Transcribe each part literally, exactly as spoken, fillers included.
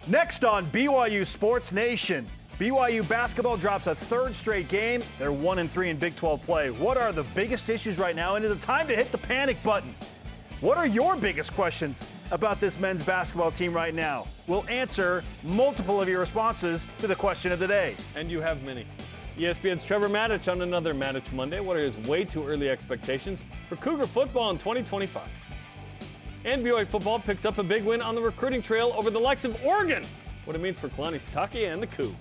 Next on B Y U Sports Nation, B Y U basketball drops a third straight game. They're one and three in Big twelve play. What are the biggest issues right now? And is it time to hit the panic button? What are your biggest questions about this men's basketball team right now? We'll answer multiple of your responses to the question of the day. And you have many. E S P N's Trevor Matich on another Matich Monday. What are his way too early expectations for Cougar football in twenty twenty-five? And B Y U football picks up a big win on the recruiting trail over the likes of Oregon. What it means for Kalani Sitake and the Cougs.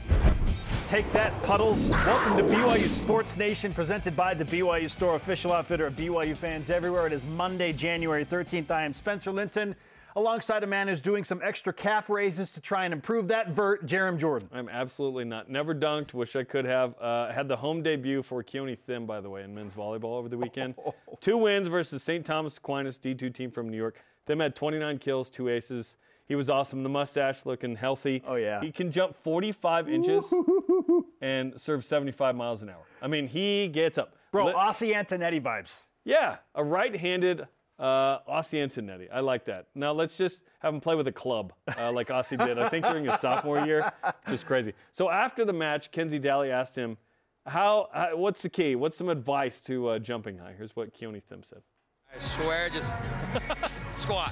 Take that, Puddles. Welcome to B Y U Sports Nation, presented by the B Y U Store, official outfitter of B Y U fans everywhere. It is Monday, January thirteenth. I am Spencer Linton, alongside a man who's doing some extra calf raises to try and improve that vert, Jerem Jordan. I'm absolutely not. Never dunked. Wish I could have. Uh, had the home debut for Keone Thim, by the way, in men's volleyball over the weekend. Two wins versus Saint Thomas Aquinas D two team from New York. Thim had twenty-nine kills, two aces. He was awesome. The mustache looking healthy. Oh, yeah. He can jump forty-five inches and serve seventy-five miles an hour. I mean, he gets up. Bro, Let, Ossie Antonetti vibes. Yeah, a right-handed uh, Ossie Antonetti. I like that. Now let's just have him play with a club uh, like Ossie did, I think, during his sophomore year. Just crazy. So after the match, Kenzie Daly asked him, "How? how what's the key? What's some advice to uh, jumping high?" Here's what Keone Thim said. I swear, just squat.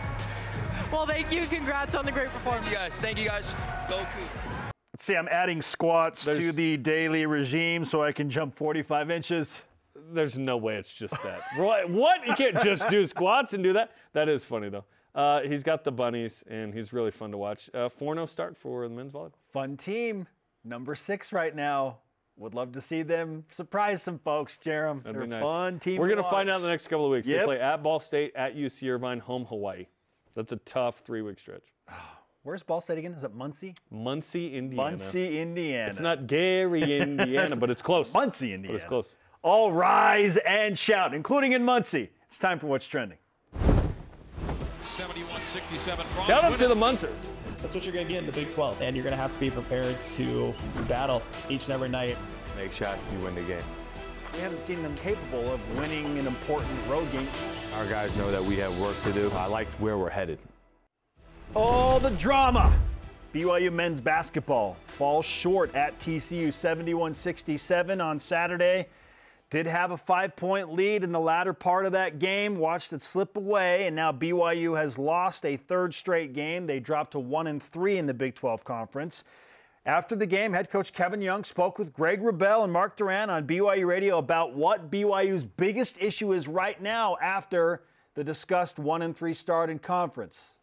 Well, thank you. Congrats on the great performance. Thank you guys. Thank you guys. Go Cougs. Let's see, I'm adding squats There's, to the daily regime so I can jump forty-five inches. There's no way it's just that. What? What? You can't just do squats and do that? That is funny, though. Uh, he's got the bunnies, and he's really fun to watch. Uh, four oh start for the men's volleyball. Fun team. Number six right now. Would love to see them surprise some folks, Jerem. That'd They're be nice. a fun team. We're to going to find watch. out in the next couple of weeks. Yep. They play at Ball State, at U C Irvine, home Hawaii. That's a tough three-week stretch. Where's Ball State again? Is it Muncie? Muncie, Indiana. Muncie, Indiana. It's not Gary, Indiana, but it's close. Muncie, Indiana. But it's close. All rise and shout, including in Muncie. It's time for What's Trending. seventy-one sixty-seven. Shout out to the Munsers. That's what you're going to get in the Big twelve, and you're going to have to be prepared to battle each and every night. Make shots, you win the game. We haven't seen them capable of winning an important road game. Our guys know that we have work to do. I like where we're headed. All the drama. B Y U men's basketball falls short at T C U seventy-one sixty-seven on Saturday. Did have a five-point lead in the latter part of that game, watched it slip away, and now B Y U has lost a third straight game. They dropped to one and three in the Big twelve Conference. After the game, head coach Kevin Young spoke with Greg Wrubell and Mark Duran on B Y U Radio about what B Y U's biggest issue is right now after the discussed one and three start in conference.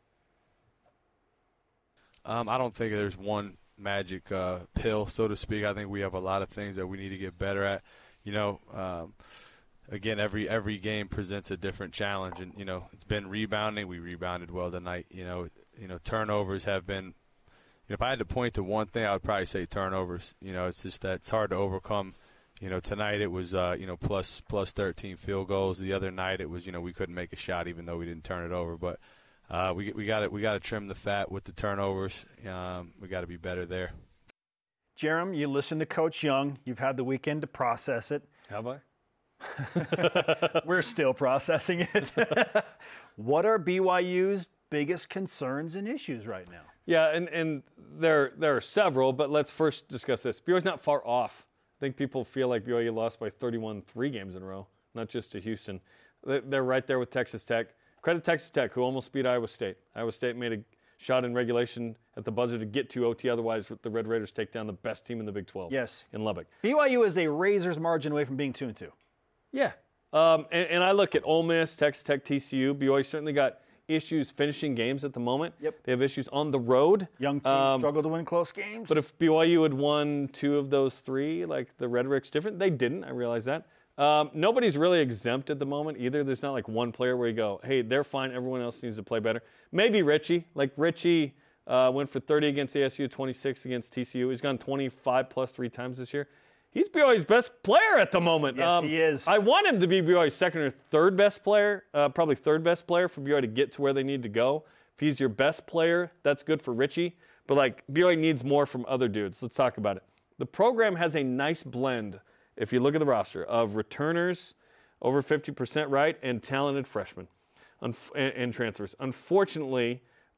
Um, I don't think there's one magic uh, pill, so to speak. I think we have a lot of things that we need to get better at. You know, um, again, every every game presents a different challenge, and you know, it's been rebounding. We rebounded well tonight. You know, you know, turnovers have been. You know, if I had to point to one thing, I would probably say turnovers. You know, it's just that it's hard to overcome. You know, tonight it was uh, you know plus plus thirteen field goals. The other night it was you know we couldn't make a shot even though we didn't turn it over. But uh, we we got to we got to trim the fat with the turnovers. Um, we got to be better there. Jerem, you listened to Coach Young. You've had the weekend to process it. Have I? We're still processing it. What are B Y U's biggest concerns and issues right now? Yeah, and, and there there are several, but let's first discuss this. B Y U's not far off. I think people feel like B Y U lost by thirty-one three games in a row, not just to Houston. They're right there with Texas Tech. Credit Texas Tech, who almost beat Iowa State. Iowa State made a shot in regulation at the buzzer to get to O T. Otherwise, the Red Raiders take down the best team in the Big twelve. Yes. In Lubbock. B Y U is a razor's margin away from being two and two. Yeah. Um, and, and I look at Ole Miss, Texas Tech, T C U. B Y U certainly got issues finishing games at the moment. Yep. They have issues on the road. Young teams um, struggle to win close games. But if B Y U had won two of those three, like the Rhetoric's different, they didn't. I realize that. Um, nobody's really exempt at the moment either. There's not like one player where you go, hey, they're fine. Everyone else needs to play better. Maybe Richie. Like Richie uh, went for thirty against A S U, twenty-six against T C U. He's gone twenty-five plus three times this year. He's B Y U's best player at the moment. Yes, um, he is. I want him to be B Y U's second or third best player, uh, probably third best player for B Y U to get to where they need to go. If he's your best player, that's good for Richie. But, like, B Y U needs more from other dudes. Let's talk about it. The program has a nice blend, if you look at the roster, of returners, over fifty percent right, and talented freshmen Unf- and, and transfers. Unfortunately,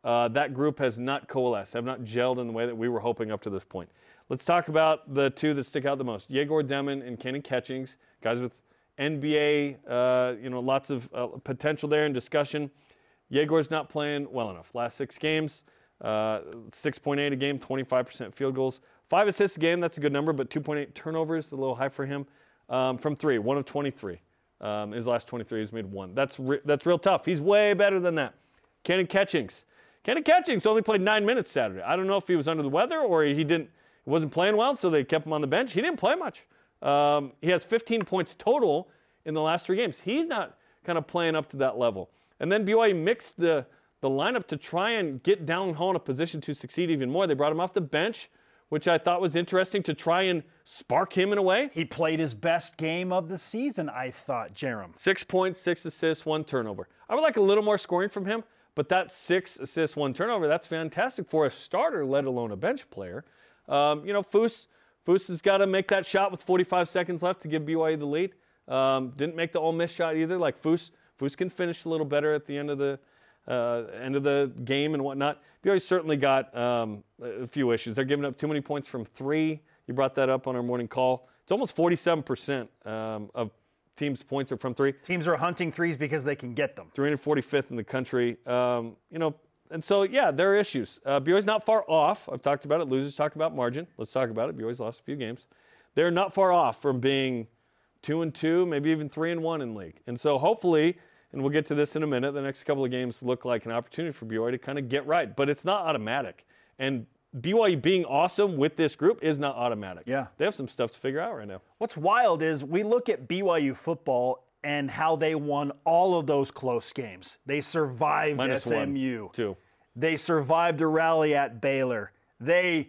Uh, that group has not coalesced, have not gelled in the way that we were hoping up to this point. Let's talk about the two that stick out the most. Yegor Demin and Kenny Catchings, guys with N B A, uh, you know, lots of uh, potential there in discussion. Yegor's not playing well enough. Last six games, uh, six point eight a game, twenty-five percent field goals. Five assists a game, that's a good number, but two point eight turnovers, a little high for him. Um, from three, one of twenty-three. Um, his last twenty-three, he's made one. That's re- that's real tough. He's way better than that. Kenny Catchings. Kenny Catchings only played nine minutes Saturday. I don't know if he was under the weather or he didn't, he wasn't playing well, so they kept him on the bench. He didn't play much. Um, he has fifteen points total in the last three games. He's not kind of playing up to that level. And then B Y U mixed the, the lineup to try and get Dallin in a position to succeed even more. They brought him off the bench, which I thought was interesting to try and spark him in a way. He played his best game of the season, I thought, Jerem. Six points, six assists, one turnover. I would like a little more scoring from him, but that six assists, one turnover, that's fantastic for a starter, let alone a bench player. Um, you know, Foose, Foose has got to make that shot with forty-five seconds left to give B Y U the lead. Um, didn't make the Ole Miss shot either. Like Foose, Foose can finish a little better at the end of the uh, end of the game and whatnot. B Y U certainly got um, a few issues. They're giving up too many points from three. You brought that up on our morning call. It's almost forty-seven percent um, of teams' points are from three. Teams are hunting threes because they can get them. three hundred forty-fifth in the country. Um, you know, and so, yeah, there are issues. Uh, B Y U's not far off. I've talked about it. Losers talk about margin. Let's talk about it. B Y U's lost a few games. They're not far off from being two and two, maybe even three and one in league. And so hopefully, and we'll get to this in a minute, the next couple of games look like an opportunity for B Y U to kind of get right. But it's not automatic. And B Y U being awesome with this group is not automatic. Yeah. They have some stuff to figure out right now. What's wild is we look at B Y U football and how they won all of those close games. They survived Minus S M U. one, two. They survived a rally at Baylor. They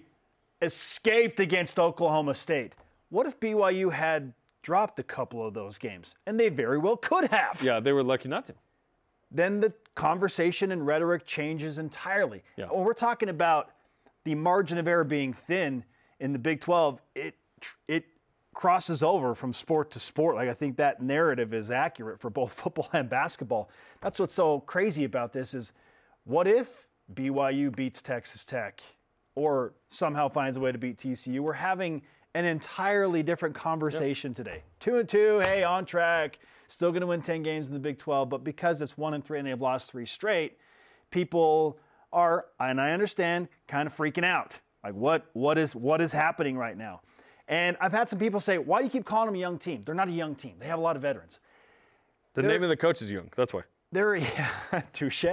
escaped against Oklahoma State. What if B Y U had dropped a couple of those games? And they very well could have. Yeah, they were lucky not to. Then the conversation and rhetoric changes entirely. Yeah. When we're talking about the margin of error being thin in the Big twelve, it it crosses over from sport to sport. Like, I think that narrative is accurate for both football and basketball. That's what's so crazy about this is, what if B Y U beats Texas Tech or somehow finds a way to beat T C U? We're having an entirely different conversation yep. today. Two and two, hey, on track, still going to win ten games in the Big twelve, but because it's one and three and they've lost three straight, people are, and I understand, kind of freaking out. Like, what what is what is happening right now? And I've had some people say, why do you keep calling them a young team? They're not a young team. They have a lot of veterans. The They're, name of the coach is young. That's why. They're yeah, touche.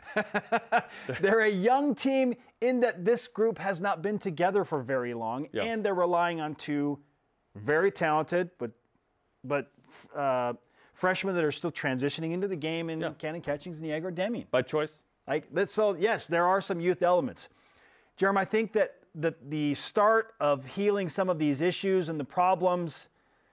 They're a young team in that this group has not been together for very long, yeah. and they're relying on two very talented but but uh, freshmen that are still transitioning into the game in yeah. Kenny Catchings and Yegor Demin. By choice. Like that, so yes, there are some youth elements. Jeremy, I think that the, the start of healing some of these issues and the problems,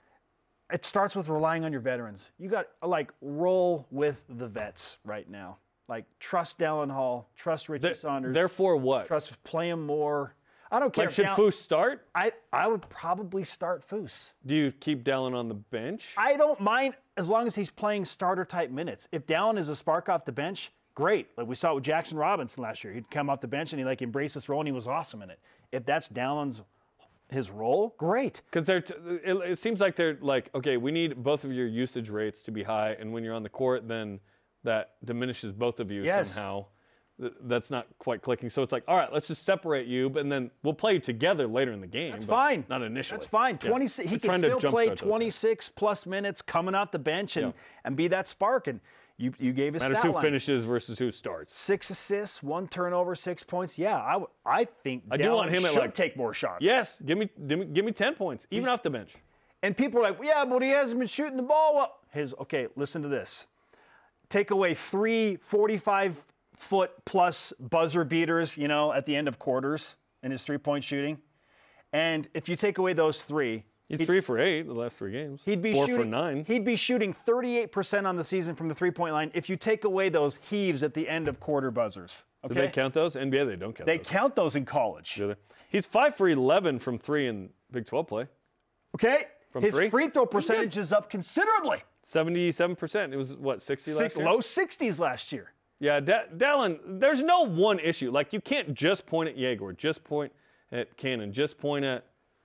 it starts with relying on your veterans. You got to, like, roll with the vets right now. Like, trust Dallin Hall, trust Richie They're, Saunders. Therefore what? Trust, play him more. I don't care. Like, should Down, Foose start? I, I would probably start Foose. Do you keep Dallin on the bench? I don't mind as long as he's playing starter-type minutes. If Dallin is a spark off the bench, great. Like we saw with Jackson Robinson last year. He'd come off the bench and he like embraced this role and he was awesome in it. If that's Dallin's his role, great. Because they're, t- it, it seems like they're like, okay, we need both of your usage rates to be high, and when you're on the court, then that diminishes both of you yes. somehow. Th- That's not quite clicking. So it's like, all right, let's just separate you, and then we'll play you together later in the game. That's but fine. Not initially. That's fine. Yeah. twenty-six, he They're can trying to still play jumpstart those twenty-six plus minutes coming off the bench and, Yeah. and be that spark. And you you gave us Matters stat who line. finishes versus who starts. Six assists, one turnover, six points. Yeah, I, w- I think I do Dallin want him at, should like- take more shots. Yes, give me, give me give me ten points, even off the bench. And people are like, yeah, but he hasn't been shooting the ball well. His okay, listen to this. Take away three forty-five foot plus buzzer beaters, you know, at the end of quarters in his three-point shooting. And if you take away those three, He's three for eight the last three games. he'd be Four shooting, for nine. He'd be shooting thirty-eight percent on the season from the three-point line if you take away those heaves at the end of quarter buzzers. Okay? Do they count those? N B A, they don't count They those. count those in college. Do they? He's five for eleven from three in Big twelve play. Okay? From His three? free throw percentage is up considerably. seventy-seven percent. It was, what, sixty last Six, year? low sixties last year. Yeah, D- Dallin, there's no one issue. Like, you can't just point at Yegor, just point at Cannon, just point at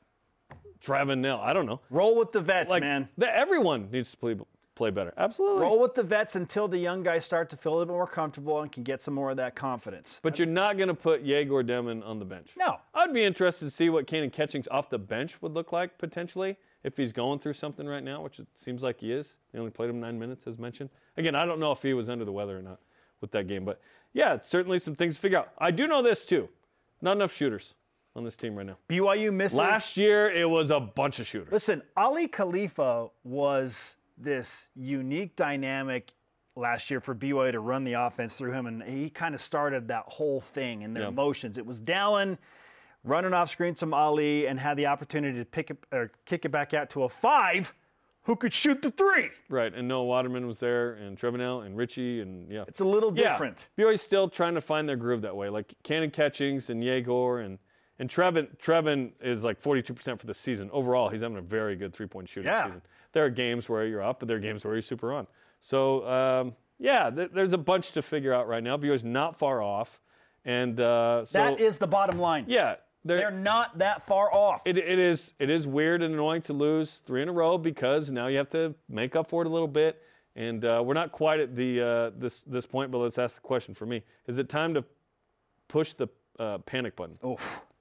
Trevin Nell. I don't know. Roll with the vets, Like, man. The, everyone needs to play, play better. Absolutely. Roll with the vets until the young guys start to feel a little bit more comfortable and can get some more of that confidence. But you're not going to put Yegor Demon on the bench. No. I'd be interested to see what Cannon Catchings off the bench would look like, potentially, if he's going through something right now, which it seems like he is. They only played him nine minutes, as mentioned. Again, I don't know if he was under the weather or not with that game. But, yeah, it's certainly some things to figure out. I do know this, too. Not enough shooters on this team right now. B Y U misses. Last year, it was a bunch of shooters. Listen, Ali Khalifa was this unique dynamic last year for B Y U to run the offense through him, and he kind of started that whole thing in their Yeah. motions. It was Dallin running off screen some Ali and had the opportunity to pick it, or kick it back out to a five who could shoot the three. Right, and Noah Waterman was there, and Trevenel, and Richie, and yeah. It's a little Yeah, different. B Y U's still trying to find their groove that way. Like Cannon Catchings and Yegor and and Trevin. Trevin is like forty-two percent for the season. Overall, he's having a very good three-point shooting Yeah. season. There are games where you're up, but there are games where you're super on. So, um, yeah, th- there's a bunch to figure out right now. B Y U's not far off. And uh, so, That is the bottom line. yeah. They're not that far off. It, it is it is weird and annoying to lose three in a row because now you have to make up for it a little bit. And uh, we're not quite at the uh, this this point, but let's ask the question for me: is it time to push the uh, panic button? Oh,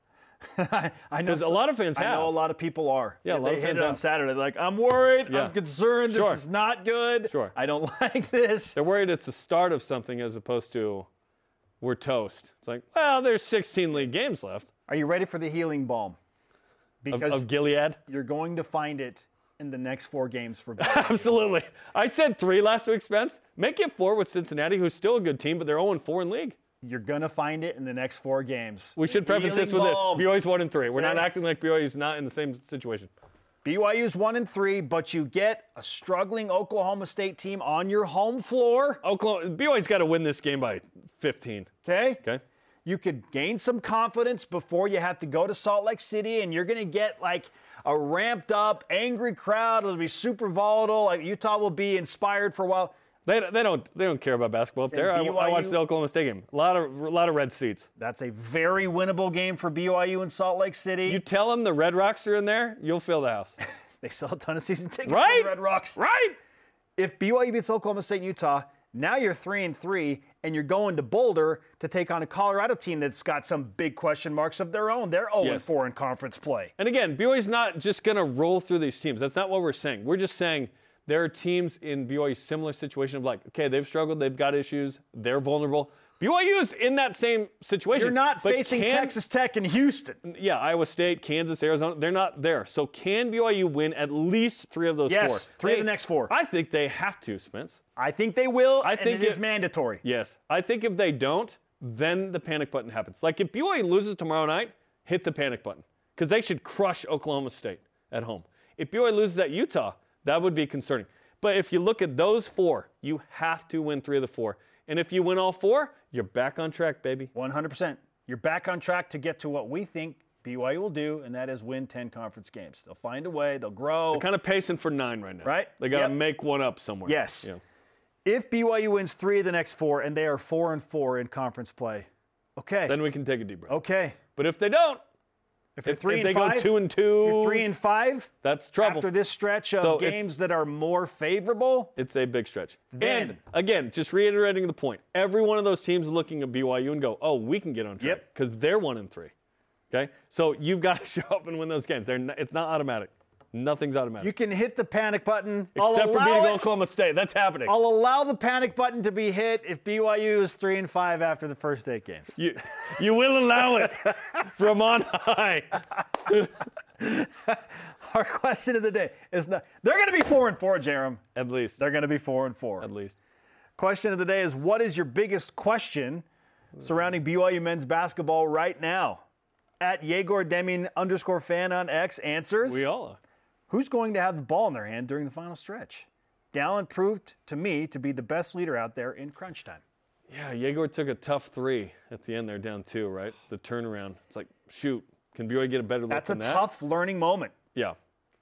I know Because a lot of fans I have. know a lot of people are. Yeah, a lot they of hit fans it on have. Saturday. They're like, I'm worried. Yeah. I'm concerned. Sure. This is not good. Sure. I don't like this. They're worried it's the start of something as opposed to we're toast. It's like, well, there's sixteen league games left Are you ready for the healing balm? of, Because of Gilead. you're going to find it in the next four games for B Y U. Absolutely. I said three last week, Spence. Make it four with Cincinnati, who's still a good team, but they're oh and four in league. You're going to find it in the next four games. We should The preface this healing with balm. this. B Y U's one and three. We're not Okay. acting like B Y U's not in the same situation. B Y U's one and three, but you get a struggling Oklahoma State team on your home floor. Oklahoma, B Y U's got to win this game by fifteen. Okay? Okay? You could gain some confidence before you have to go to Salt Lake City, and you're going to get like a ramped up, angry crowd. It'll be super volatile. Like Utah will be inspired for a while. They, they don't they don't care about basketball up there. I, I B Y U watched the Oklahoma State game. A lot of a lot of red seats. That's a very winnable game for B Y U in Salt Lake City. You tell them the Red Rocks are in there, you'll fill the house. they sell a ton of season tickets Right? for the Red Rocks. Right? If B Y U beats Oklahoma State and Utah, now you're three and three, and you're going to Boulder to take on a Colorado team that's got some big question marks of their own. They're oh and Yes. four in conference play. And again, B Y U's not just going to roll through these teams. That's not what we're saying. We're just saying there are teams in B Y U's similar situation of like, okay, they've struggled, they've got issues, they're vulnerable. B Y U's in that same situation. You're not but facing can- Texas Tech and Houston. Yeah, Iowa State, Kansas, Arizona, they're not there. So can B Y U win at least three of those Yes, four? three of They- the next four. I think they have to, Spence. I think they will, I and think it is it- mandatory. Yes. I think if they don't, then the panic button happens. Like if B Y U loses tomorrow night, hit the panic button because they should crush Oklahoma State at home. If B Y U loses at Utah, that would be concerning. But if you look at those four, you have to win three of the four. And if you win all four, you're back on track, baby. one hundred percent. You're back on track to get to what we think B Y U will do, and that is win ten conference games. They'll find a way. They'll grow. Kind of pacing for nine right now. Right? They got to Yep. make one up somewhere. Yes. Yeah. If B Y U wins three of the next four, and they are four and four in conference play, okay. Then we can take a deep breath. okay. But if they don't, If you're if, three if and they five, go two and two, you're three and five. that's trouble. After this stretch of So it's- games that are more favorable, It's a big stretch. Then- and again, just reiterating the point, every one of those teams is looking at B Y U and go, oh, we can get on track Yep. because they're one and three. Okay, so you've got to show up and win those games. They're not, it's not automatic. Nothing's automatic. you can hit the panic button. I'll Except for allow beating it. Oklahoma State. That's happening. I'll allow the panic button to be hit if B Y U is three and five after the first eight games. You, you will allow it from on high. Our question of the day is not. They're going to be four and four, Jerem. At least. They're going to be four and four. At least. Question of the day is: what is your biggest question surrounding B Y U men's basketball right now? At Yegor Deming underscore fan on X answers. We all are. Who's going to have the ball in their hand during the final stretch? Dallin proved to me to be the best leader out there in crunch time. Yeah, Yegor took a tough three at the end there, down two, right? The turnaround. It's like, shoot, can B Y U get a better look That's a than that? tough learning moment. Yeah.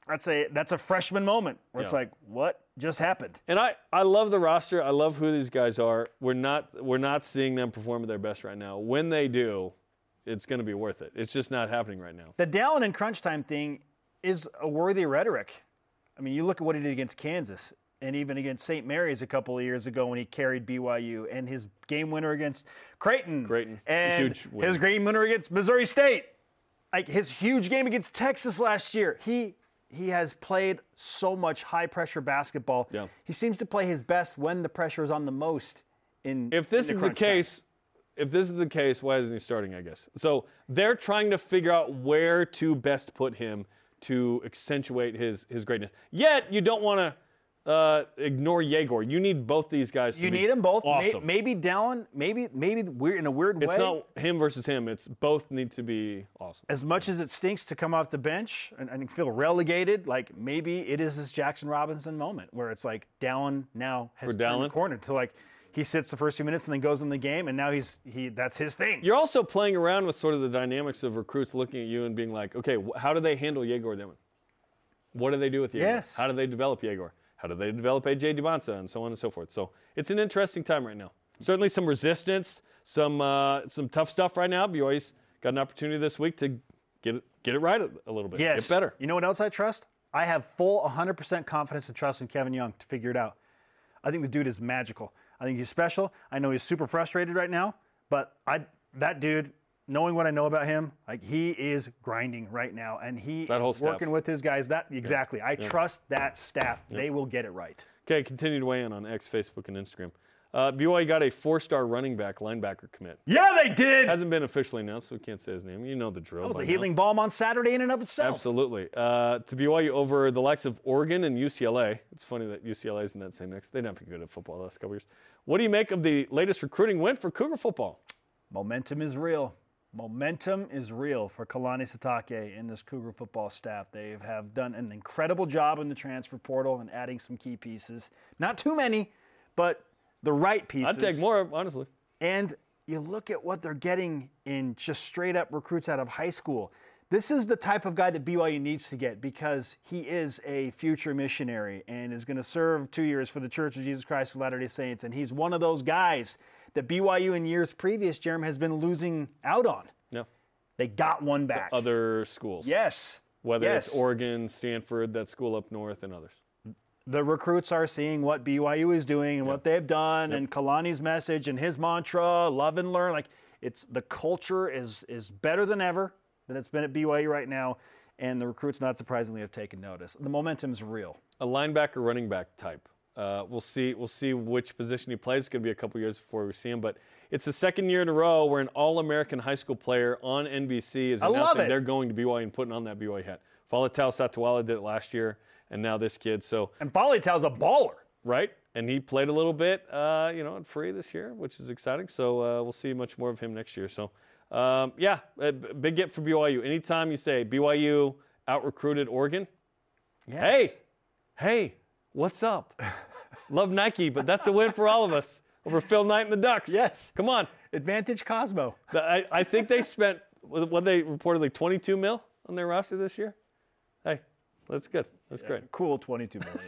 that's a that's a freshman moment where it's Yeah. like, what just happened? And I, I love the roster. I love who these guys are. We're not we're not seeing them perform at their best right now. When they do, it's going to be worth it. It's just not happening right now. The Dallin and crunch time thing is a worthy rhetoric. I mean, you look at what he did against Kansas and even against Saint Mary's a couple of years ago when he carried B Y U, and his game winner against Creighton. Creighton. And Huge win. his game winner against Missouri State. Like his huge game against Texas last year. He he has played so much high-pressure basketball. Yeah. He seems to play his best when the pressure is on the most in If this in is the crunch time. case, if this is the case, why isn't he starting, I guess? So they're trying to figure out where to best put him to accentuate his his greatness. Yet you don't want to uh, ignore Yegor. You need both these guys to You be need them both. May- awesome. Maybe Dallin, maybe maybe we're in a weird It's way. not him versus him. It's both need to be awesome. As much as it stinks to come off the bench and, and feel relegated, like maybe it is this Jackson Robinson moment where it's like Dallin now has For turned the Dallin? corner to like he sits the first few minutes and then goes in the game, and now he's he that's his thing. You're also playing around with sort of the dynamics of recruits looking at you and being like, okay, wh- how do they handle Yegor Demon? What do they do with Yegor? Yes. How do they develop Yegor? How do they develop A J Dubonsa and so on and so forth? So it's an interesting time right now. Certainly some resistance, some uh, some tough stuff right now. B Y U's got an opportunity this week to get it get it right a, a little bit. Yes. Get better. You know what else I trust? I have full one hundred percent confidence and trust in Kevin Young to figure it out. I think the dude is magical. I think he's special. I know he's super frustrated right now, but I that dude, knowing what I know about him, like he is grinding right now, and he That whole is staff. working with his guys. That exactly. I trust that staff. They will get it right. Okay, continue to weigh in on X, Facebook, and Instagram. Uh, B Y U got a four-star running back linebacker commit. Yeah, they did. Hasn't been officially announced, so we can't say his name. You know the drill. That was by a now. healing balm on Saturday in and of itself. Absolutely. Uh, to B Y U over the likes of Oregon and U C L A. It's funny that U C L A is in that same mix. They'd not be good at football the last couple years. What do you make of the latest recruiting win for Cougar football? Momentum is real. Momentum is real for Kalani Sitake and this Cougar football staff. They have done an incredible job in the transfer portal and adding some key pieces. Not too many, but the right pieces. I'd take more, honestly. And you look at what they're getting in just straight up recruits out of high school. This is the type of guy that B Y U needs to get because he is a future missionary and is going to serve two years for the Church of Jesus Christ of Latter-day Saints. And he's one of those guys that B Y U in years previous, Jerem, has been losing out on. No. They got one back. Other schools. Yes. Whether yes. it's Oregon, Stanford, that school up north, and others. The recruits are seeing what B Y U is doing and what they've done, and Kalani's message and his mantra, love and learn. Like it's the culture is is better than ever than it's been at B Y U right now, and the recruits, not surprisingly, have taken notice. The momentum's real. A linebacker, running back type. Uh, we'll see. We'll see which position he plays. It's going to be a couple years before we see him, but it's the second year in a row where an All-American high school player on N B C is I love announcing it. they're going to B Y U and putting on that B Y U hat. Faletau Satawala did it last year, and now this kid. So And Faletau's a baller. right, and he played a little bit, uh, you know, at free this year, which is exciting. So uh, we'll see much more of him next year. So um, yeah, a b- big get for B Y U. Anytime you say B Y U out recruited Oregon, Yes. hey, hey, what's up? Love Nike, but that's a win for all of us over Phil Knight and the Ducks. Yes. Come on. Advantage Cosmo. The- I, I think they spent, what they reportedly twenty-two mil on their roster this year. Hey, that's good. That's great. Cool twenty-two million.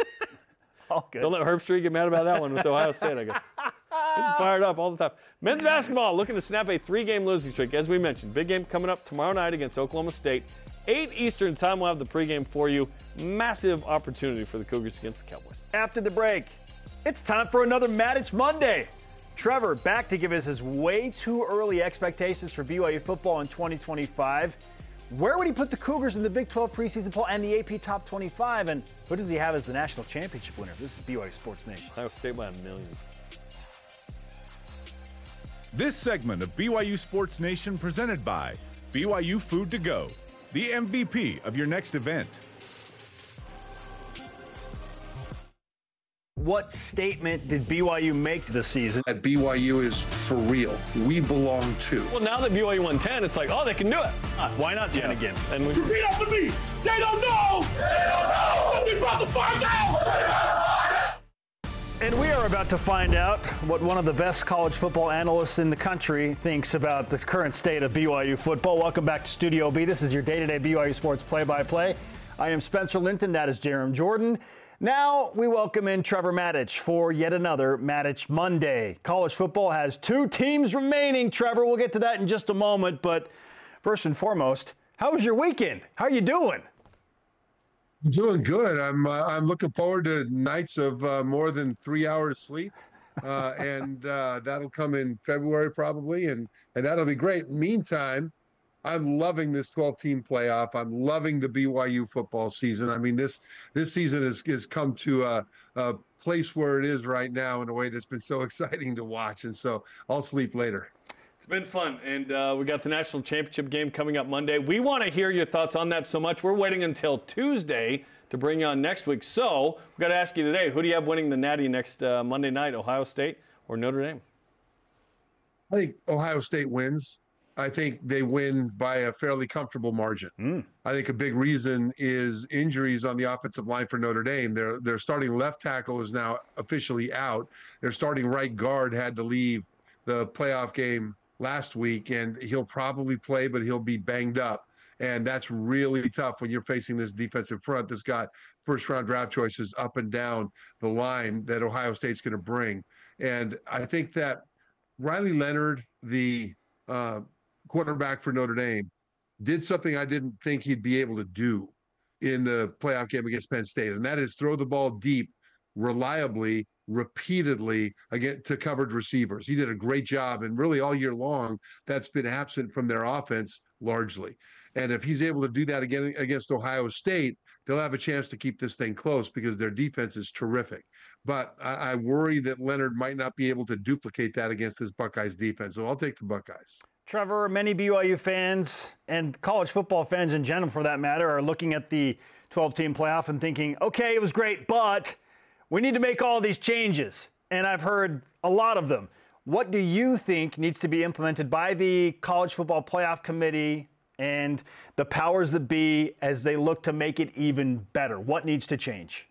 All good. Don't let Herb Street get mad about that one with Ohio State, I guess. He's fired up all the time. Men's basketball looking to snap a three-game losing streak. As we mentioned, big game coming up tomorrow night against Oklahoma State. eight Eastern time, we'll have the pregame for you. Massive opportunity for the Cougars against the Cowboys. After the break, it's time for another Maddich Monday. Trevor back to give us his way too early expectations for B Y U football in twenty twenty-five. Where would he put the Cougars in the Big twelve preseason poll and the A P Top twenty-five? And who does he have as the national championship winner? This is B Y U Sports Nation. Ohio State by a million. This segment of B Y U Sports Nation presented by B Y U Food to Go, the M V P of your next event. What statement did B Y U make this season? At B Y U is for real. We belong too. Well, now that B Y U won ten, it's like, oh, they can do it. Ah, why not ten again? And we, Repeat after me. They don't know. They don't know. Let me about to find out. And we are about to find out what one of the best college football analysts in the country thinks about the current state of B Y U football. Welcome back to Studio B. This is your day-to-day B Y U sports play-by-play. I am Spencer Linton. That is Jerem Jordan. Now we welcome in Trevor Matich for yet another Matich Monday. College football has two teams remaining. Trevor, we'll get to that in just a moment. But first and foremost, how was your weekend? How are you doing? Doing good. I'm uh, I'm looking forward to nights of uh, more than three hours sleep, uh, and uh, that'll come in February probably, and and that'll be great. Meantime, I'm loving this twelve-team playoff. I'm loving the B Y U football season. I mean, this this season has has come to a, a place where it is right now in a way that's been so exciting to watch, and so I'll sleep later. It's been fun, and uh, we got the national championship game coming up Monday. We want to hear your thoughts on that so much. We're waiting until Tuesday to bring you on next week. So we've got to ask you today, who do you have winning the Natty next uh, Monday night, Ohio State or Notre Dame? I think Ohio State wins. I think they win by a fairly comfortable margin. Mm. I think a big reason is injuries on the offensive line for Notre Dame. Their their starting left tackle is now officially out. Their starting right guard had to leave the playoff game last week, and he'll probably play, but he'll be banged up. And that's really tough when you're facing this defensive front that's got first-round draft choices up and down the line that Ohio State's going to bring. And I think that Riley Leonard, the uh, quarterback for Notre Dame, did something I didn't think he'd be able to do in the playoff game against Penn State, and that is throw the ball deep reliably, repeatedly again to covered receivers. He did a great job, and really all year long, that's been absent from their offense largely. And if he's able to do that again against Ohio State, they'll have a chance to keep this thing close because their defense is terrific. But I, I worry that Leonard might not be able to duplicate that against this Buckeyes defense. So I'll take the Buckeyes. Trevor, many B Y U fans and college football fans in general, for that matter, are looking at the twelve-team playoff and thinking, okay, it was great, but we need to make all these changes. And I've heard a lot of them. What do you think needs to be implemented by the College Football Playoff Committee and the powers that be as they look to make it even better? What needs to change?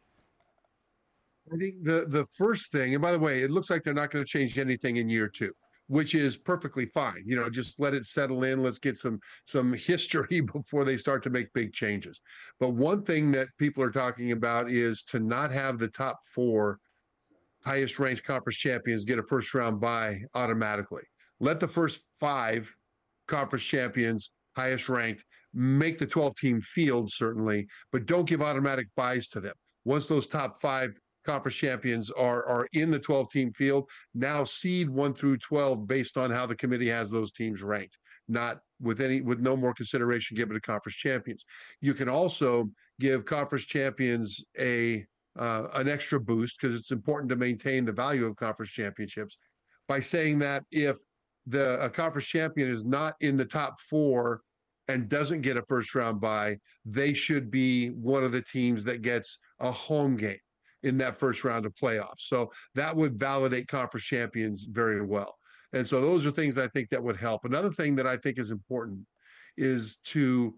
I think the, the first thing, and by the way, it looks like they're not going to change anything in year two, which is perfectly fine. You know, just let it settle in. Let's get some some history before they start to make big changes. But one thing that people are talking about is to not have the top four highest ranked conference champions get a first round bye automatically. Let the first five conference champions, highest ranked, make the twelve-team field, certainly, but don't give automatic byes to them. Once those top five conference champions are are in the twelve-team field, now seed one through twelve based on how the committee has those teams ranked, not with any with no more consideration given to conference champions. You can also give conference champions a uh, an extra boost because it's important to maintain the value of conference championships by saying that if the a conference champion is not in the top four and doesn't get a first round bye, they should be one of the teams that gets a home game in that first round of playoffs. So that would validate conference champions very well. And so those are things I think that would help. Another thing that I think is important is to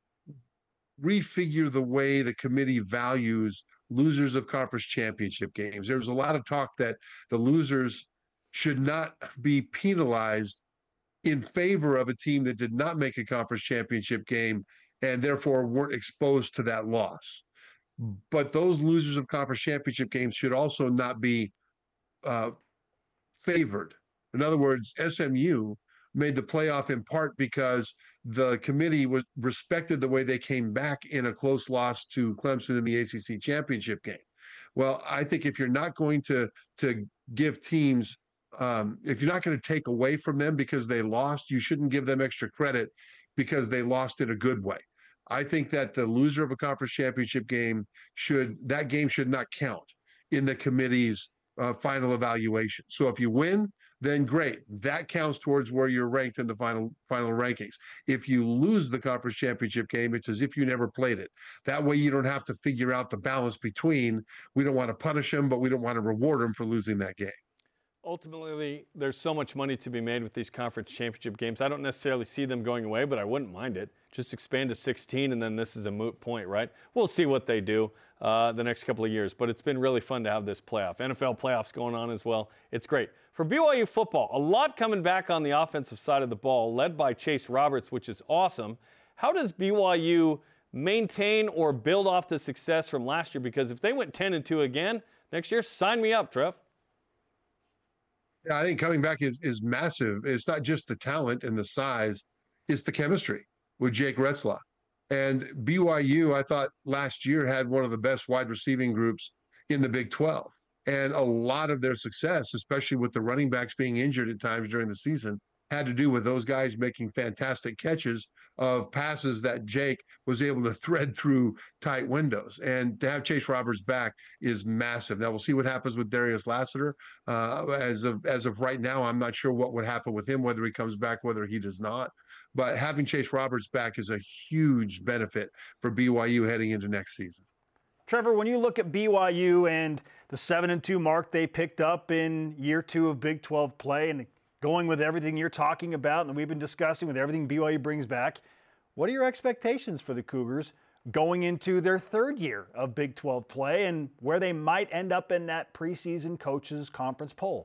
refigure the way the committee values losers of conference championship games. There's a lot of talk that the losers should not be penalized in favor of a team that did not make a conference championship game and therefore weren't exposed to that loss. But those losers of conference championship games should also not be uh, favored. In other words, S M U made the playoff in part because the committee was respected the way they came back in a close loss to Clemson in the A C C championship game. Well, I think if you're not going to to give teams, um, if you're not going to take away from them because they lost, you shouldn't give them extra credit because they lost in a good way. I think that the loser of a conference championship game should, that game should not count in the committee's uh, final evaluation. So if you win, then great. That counts towards where you're ranked in the final final rankings. If you lose the conference championship game, it's as if you never played it. That way you don't have to figure out the balance between, we don't want to punish them, but we don't want to reward them for losing that game. Ultimately, there's so much money to be made with these conference championship games. I don't necessarily see them going away, but I wouldn't mind it. Just expand to sixteen, and then this is a moot point, right? We'll see what they do uh, the next couple of years, but it's been really fun to have this playoff. N F L playoffs going on as well. It's great. For B Y U football, a lot coming back on the offensive side of the ball, led by Chase Roberts, which is awesome. How does B Y U maintain or build off the success from last year? Because if they went ten and two again next year, sign me up, Trev. Yeah, I think coming back is is massive. It's not just the talent and the size, it's the chemistry with Jake Retzlaff. And B Y U, I thought last year had one of the best wide receiving groups in the Big twelve. And a lot of their success, especially with the running backs being injured at times during the season, had to do with those guys making fantastic catches of passes that Jake was able to thread through tight windows. And to have Chase Roberts back is massive. Now we'll see what happens with Darius Lassiter. Uh, as of as of right now, I'm not sure what would happen with him, whether he comes back, whether he does not. But having Chase Roberts back is a huge benefit for B Y U heading into next season. Trevor, when you look at B Y U and the seven and two mark they picked up in year two of Big twelve play, and going with everything you're talking about and we've been discussing with everything B Y U brings back, what are your expectations for the Cougars going into their third year of Big twelve play and where they might end up in that preseason coaches conference poll?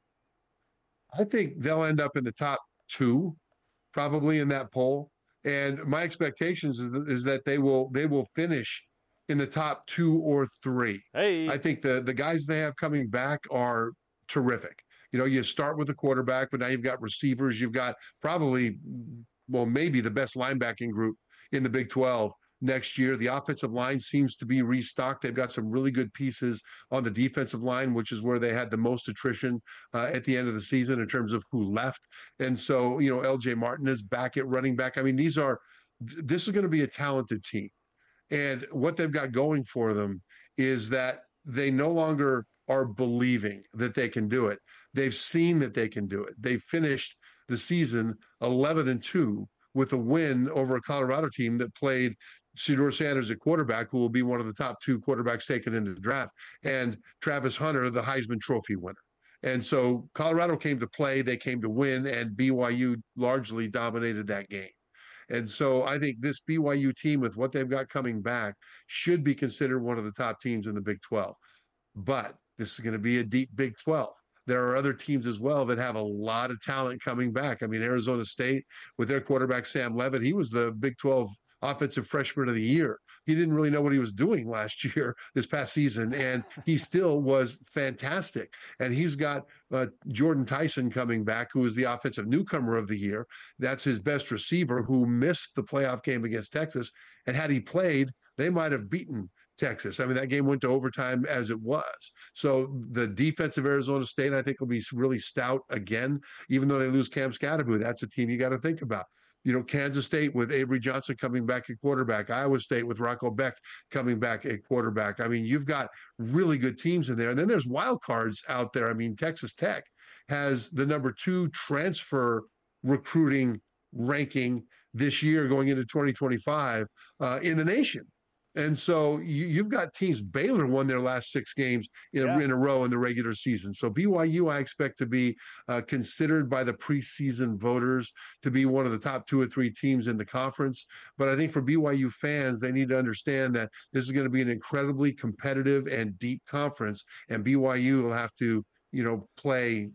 I think they'll end up in the top two, probably in that poll. And my expectations is, is that they will they will finish in the top two or three. Hey. I think the the guys they have coming back are terrific. You know, you start with the quarterback, but now you've got receivers. You've got probably, well, maybe the best linebacking group in the Big twelve next year. The offensive line seems to be restocked. They've got some really good pieces on the defensive line, which is where they had the most attrition uh, at the end of the season in terms of who left. And so, you know, L J Martin is back at running back. I mean, these are, this is going to be a talented team. And what they've got going for them is that they no longer are believing that they can do it. They've seen that they can do it. They finished the season eleven and two with a win over a Colorado team that played Shedeur Sanders at quarterback, who will be one of the top two quarterbacks taken into the draft, and Travis Hunter, the Heisman Trophy winner. And so Colorado came to play, they came to win, and B Y U largely dominated that game. And so I think this B Y U team, with what they've got coming back, should be considered one of the top teams in the Big twelve. But this is going to be a deep Big twelve. There are other teams as well that have a lot of talent coming back. I mean, Arizona State, with their quarterback, Sam Levitt, he was the Big twelve Offensive Freshman of the Year. He didn't really know what he was doing last year, this past season, and he still was fantastic. And he's got uh, Jordan Tyson coming back, who is the Offensive Newcomer of the Year. That's his best receiver, who missed the playoff game against Texas. And had he played, they might have beaten Texas. I mean, that game went to overtime as it was. So the defense of Arizona State, I think, will be really stout again, even though they lose Cam Scatterby. That's a team you got to think about. You know, Kansas State with Avery Johnson coming back at quarterback, Iowa State with Rocco Becht coming back at quarterback. I mean, you've got really good teams in there. And then there's wild cards out there. I mean, Texas Tech has the number two transfer recruiting ranking this year going into twenty twenty-five uh, in the nation. And so you, you've got teams. Baylor won their last six games in, yeah. in a row in the regular season. So B Y U, I expect to be uh, considered by the preseason voters to be one of the top two or three teams in the conference. But I think for B Y U fans, they need to understand that this is going to be an incredibly competitive and deep conference, and B Y U will have to, you know, play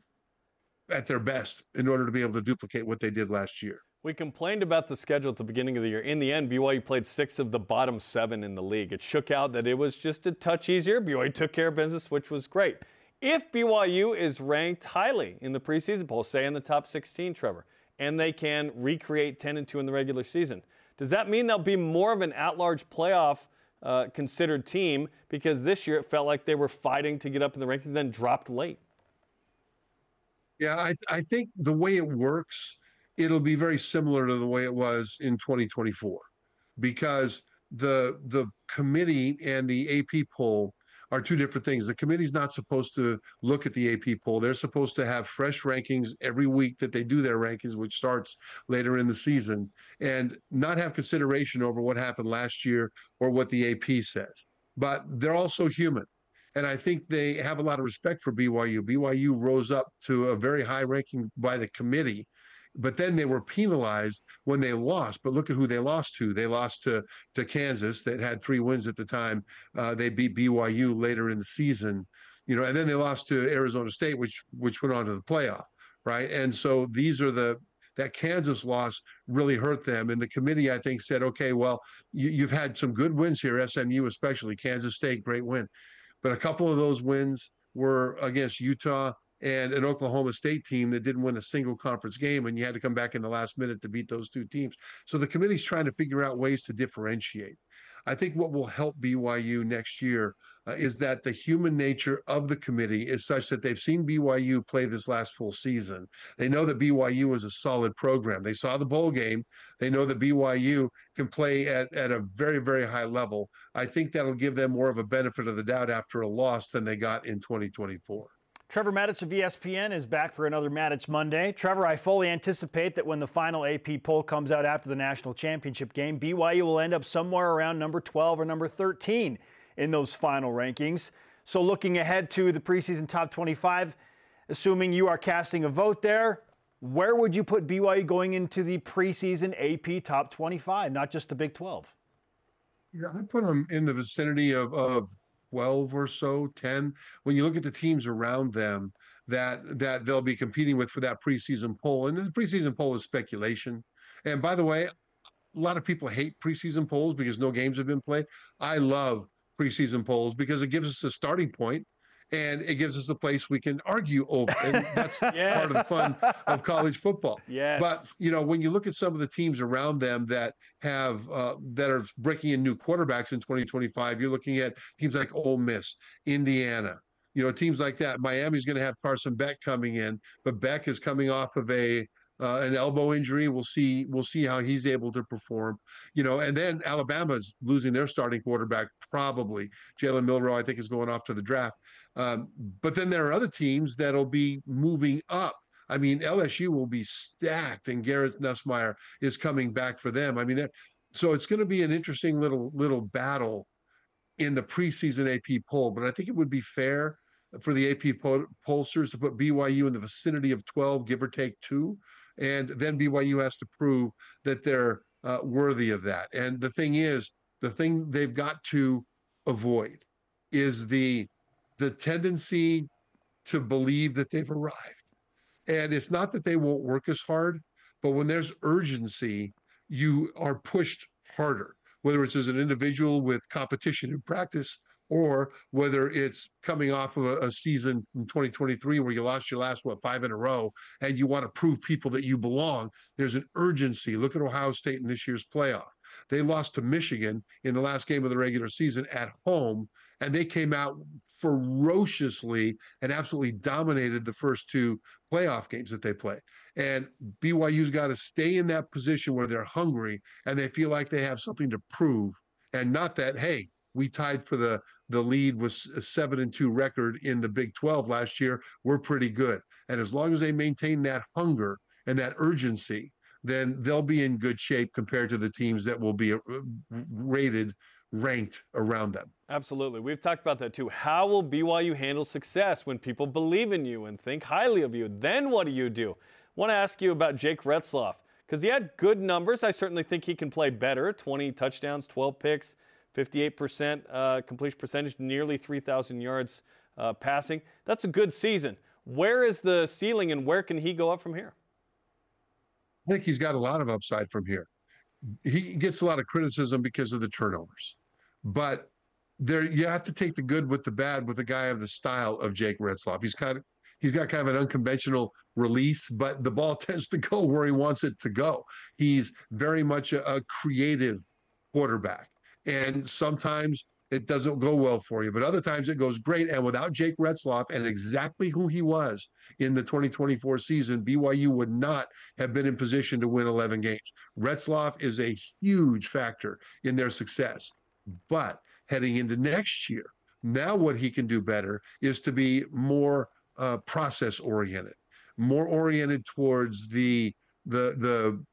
at their best in order to be able to duplicate what they did last year. We complained about the schedule at the beginning of the year. In the end, B Y U played six of the bottom seven in the league. It shook out that it was just a touch easier. B Y U took care of business, which was great. If B Y U is ranked highly in the preseason poll, say in the top sixteen, Trevor, and they can recreate ten and two in the regular season, does that mean they'll be more of an at-large playoff uh, considered team? Because this year it felt like they were fighting to get up in the rankings, then dropped late. Yeah, I, I think the way it works, it'll be very similar to the way it was in twenty twenty-four, because the the committee and the A P poll are two different things. The committee's not supposed to look at the A P poll. They're supposed to have fresh rankings every week that they do their rankings, which starts later in the season, and not have consideration over what happened last year or what the A P says. But they're also human. And I think they have a lot of respect for B Y U. B Y U rose up to a very high ranking by the committee, but then they were penalized when they lost. But look at who they lost to. They lost to, to Kansas that had three wins at the time. Uh, they beat B Y U later in the season, you know, and then they lost to Arizona State, which which went on to the playoff, right? And so these are the that Kansas loss really hurt them. And the committee, I think, said, okay, well, you, you've had some good wins here, S M U especially, Kansas State, great win. But a couple of those wins were against Utah and an Oklahoma State team that didn't win a single conference game, and you had to come back in the last minute to beat those two teams. So the committee's trying to figure out ways to differentiate. I think what will help B Y U next year uh, is that the human nature of the committee is such that they've seen B Y U play this last full season. They know that B Y U is a solid program. They saw the bowl game. They know that B Y U can play at, at a very, very high level. I think that'll give them more of a benefit of the doubt after a loss than they got in twenty twenty-four. Trevor Matich of E S P N is back for another Matich Monday. Trevor, I fully anticipate that when the final A P poll comes out after the national championship game, B Y U will end up somewhere around number twelve or number thirteen in those final rankings. So looking ahead to the preseason top twenty-five, assuming you are casting a vote there, where would you put B Y U going into the preseason A P top twenty-five, not just the Big twelve? Yeah, I put them in the vicinity of, of twelve or so, ten. When you look at the teams around them that that they'll be competing with for that preseason poll, and the preseason poll is speculation. And by the way, a lot of people hate preseason polls because no games have been played. I love preseason polls because it gives us a starting point and it gives us a place we can argue over. And that's yes. part of the fun of college football. Yes. But, you know, when you look at some of the teams around them that have uh, that are breaking in new quarterbacks in twenty twenty-five, you're looking at teams like Ole Miss, Indiana, you know, teams like that. Miami's going to have Carson Beck coming in, but Beck is coming off of a Uh, an elbow injury. We'll see. We'll see how he's able to perform. You know, and then Alabama's losing their starting quarterback probably. Jalen Milroe, I think, is going off to the draft. Um, but then there are other teams that'll be moving up. I mean, L S U will be stacked, and Garrett Nussmeier is coming back for them. I mean, so it's going to be an interesting little little battle in the preseason A P poll. But I think it would be fair for the A P poll- pollsters to put B Y U in the vicinity of twelve, give or take two. And then B Y U has to prove that they're uh, worthy of that. And the thing is, the thing they've got to avoid is the the tendency to believe that they've arrived. And it's not that they won't work as hard, but when there's urgency, you are pushed harder, whether it's as an individual with competition in practice or whether it's coming off of a, a season from twenty twenty-three where you lost your last, what, five in a row, and you want to prove people that you belong. There's an urgency. Look at Ohio State in this year's playoff. They lost to Michigan in the last game of the regular season at home, and they came out ferociously and absolutely dominated the first two playoff games that they played. And B Y U's got to stay in that position where they're hungry and they feel like they have something to prove, and not that, hey, we tied for the, the lead with a seven and two record in the Big twelve last year. We're pretty good. And as long as they maintain that hunger and that urgency, then they'll be in good shape compared to the teams that will be rated, ranked around them. Absolutely. We've talked about that too. How will B Y U handle success when people believe in you and think highly of you? Then what do you do? I want to ask you about Jake Retzloff because he had good numbers. I certainly think he can play better. twenty touchdowns, twelve picks. fifty-eight percent uh, completion percentage, nearly three thousand yards uh, passing. That's a good season. Where is the ceiling and where can he go up from here? I think he's got a lot of upside from here. He gets a lot of criticism because of the turnovers. But there, you have to take the good with the bad with a guy of the style of Jake Retzloff. He's kind of He's got kind of an unconventional release, but the ball tends to go where he wants it to go. He's very much a, a creative quarterback. And sometimes it doesn't go well for you, but other times it goes great. And without Jake Retzloff and exactly who he was in the twenty twenty-four season, B Y U would not have been in position to win eleven games. Retzloff is a huge factor in their success. But heading into next year, now what he can do better is to be more uh, process oriented, more oriented towards the the the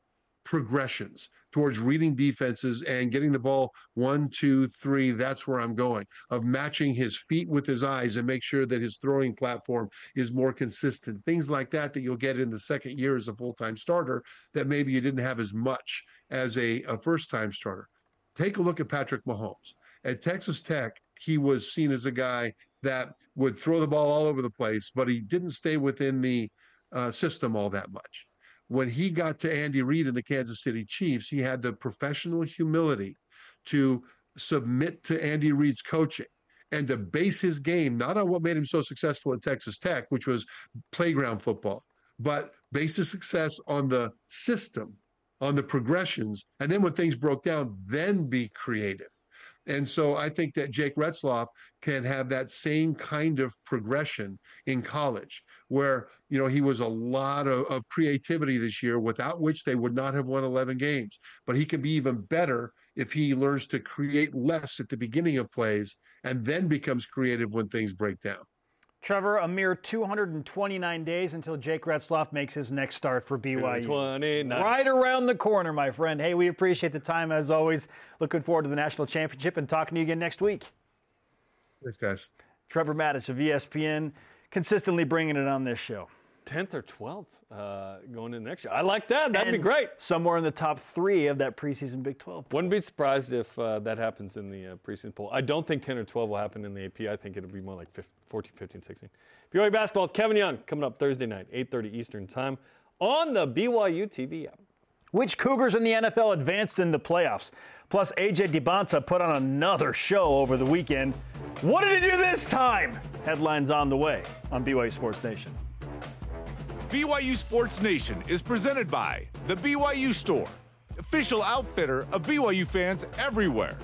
progressions towards reading defenses and getting the ball one, two, three. That's where I'm going, of matching his feet with his eyes and make sure that his throwing platform is more consistent. Things like that that you'll get in the second year as a full-time starter that maybe you didn't have as much as a, a first-time starter. Take a look at Patrick Mahomes. At Texas Tech, he was seen as a guy that would throw the ball all over the place, but he didn't stay within the uh, system all that much. When he got to Andy Reid and the Kansas City Chiefs, he had the professional humility to submit to Andy Reid's coaching and to base his game not on what made him so successful at Texas Tech, which was playground football, but base his success on the system, on the progressions, and then when things broke down, then be creative. And so I think that Jake Retzloff can have that same kind of progression in college, where, you know, he was a lot of, of creativity this year, without which they would not have won eleven games. But he can be even better if he learns to create less at the beginning of plays and then becomes creative when things break down. Trevor, a mere two hundred twenty-nine days until Jake Retzloff makes his next start for B Y U. twenty-nine Right around the corner, my friend. Hey, we appreciate the time as always. Looking forward to the national championship and talking to you again next week. Thanks, guys. Trevor Maddich of E S P N, consistently bringing it on this show. tenth or twelfth uh, going into next year. I like that. That'd and be great. Somewhere in the top three of that preseason Big twelve poll. Wouldn't be surprised if uh, that happens in the uh, preseason poll. I don't think ten or twelve will happen in the A P. I think it'll be more like fourteen, fifteen, sixteen. B Y U basketball with Kevin Young coming up Thursday night, eight thirty Eastern time on the B Y U T V app. Which Cougars in the N F L advanced in the playoffs? Plus, A J DeBonta put on another show over the weekend. What did he do this time? Headlines on the way on B Y U Sports Nation. B Y U Sports Nation is presented by The B Y U Store, official outfitter of B Y U fans everywhere.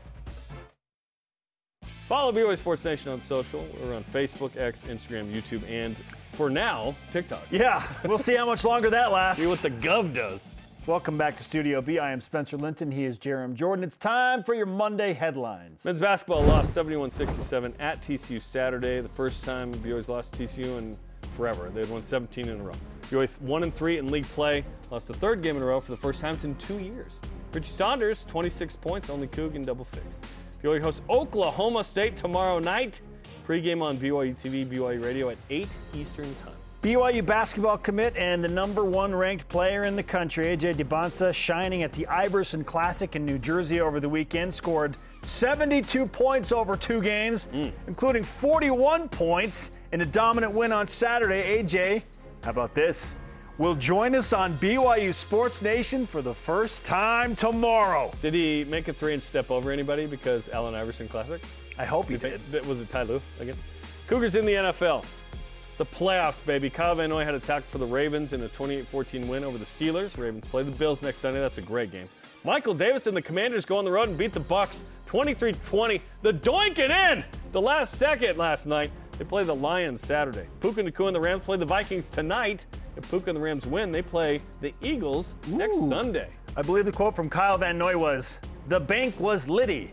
Follow B Y U Sports Nation on social. We're on Facebook, X, Instagram, YouTube, and for now, TikTok. Yeah, we'll see how much longer that lasts. See what the gov does. Welcome back to Studio B. I am Spencer Linton. He is Jerem Jordan. It's time for your Monday headlines. Men's basketball lost seventy-one sixty-seven at T C U Saturday. The first time B Y U's lost to T C U in forever. They had won seventeen in a row. B Y U one and three in league play. Lost the third game in a row for the first time in two years. Richie Saunders, twenty-six points, only Coug in double figs. B Y U hosts Oklahoma State tomorrow night. Pre-game on B Y U T V, B Y U Radio at eight Eastern time. B Y U basketball commit and the number one ranked player in the country, A J DeBonta, shining at the Iverson Classic in New Jersey over the weekend, scored seventy-two points over two games, mm. including forty-one points in a dominant win on Saturday. A J, how about this? Will join us on B Y U Sports Nation for the first time tomorrow. Did he make a three and step over anybody because Allen Iverson Classic? I hope he did. Think, was it Ty Lue again? Cougars in the N F L. The playoffs, baby. Kyle Van Noy had a tackle for the Ravens in a twenty-eight fourteen win over the Steelers. Ravens play the Bills next Sunday. That's a great game. Michael Davis and the Commanders go on the road and beat the Bucs twenty-three twenty. The doink it in the last second last night. They play the Lions Saturday. Puka Nacua and the Rams play the Vikings tonight. If Puka and the Rams win, they play the Eagles Ooh. next Sunday. I believe the quote from Kyle Van Noy was, "The bank was litty."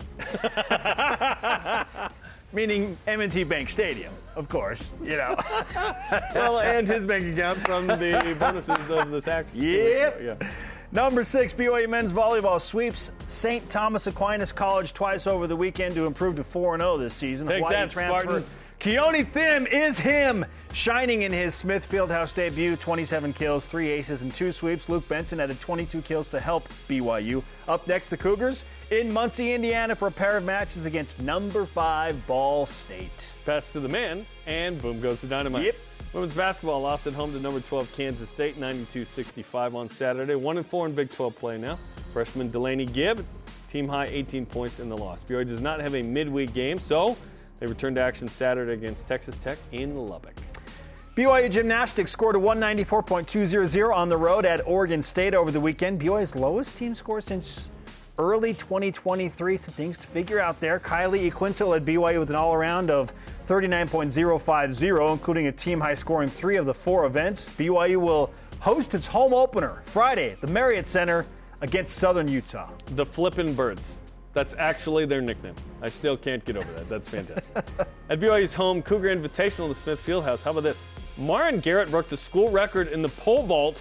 Meaning M and T Bank Stadium, of course, you know. Well, and his bank account from the bonuses of the Sacks. Yep. Yeah. Number six, B Y U men's volleyball sweeps Saint Thomas Aquinas College twice over the weekend to improve to four and oh this season. Take Hawaii that, transfer Spartans. Keone Thim is him, shining in his Smith Fieldhouse debut, twenty-seven kills, three aces, and two sweeps. Luke Benson added twenty-two kills to help B Y U. Up next, the Cougars in Muncie, Indiana for a pair of matches against number five Ball State. Pass to the man, and boom goes the dynamite. Yep. Women's basketball lost at home to number twelve Kansas State, ninety-two sixty-five on Saturday. One and four in Big twelve play now. Freshman Delaney Gibb, team high eighteen points in the loss. B Y U does not have a midweek game, so they return to action Saturday against Texas Tech in Lubbock. B Y U gymnastics scored a one ninety-four point two hundred on the road at Oregon State over the weekend. B Y U's lowest team score since early twenty twenty-three. Some things to figure out there. Kylie Equinto led B Y U with an all-around of thirty-nine point oh five oh, including a team high score in three of the four events. B Y U will host its home opener Friday at the Marriott Center against Southern Utah. The Flippin' Birds. That's actually their nickname. I still can't get over that. That's fantastic. At B Y U's home Cougar Invitational in the Smith Fieldhouse, how about this? Martin Garrett broke the school record in the pole vault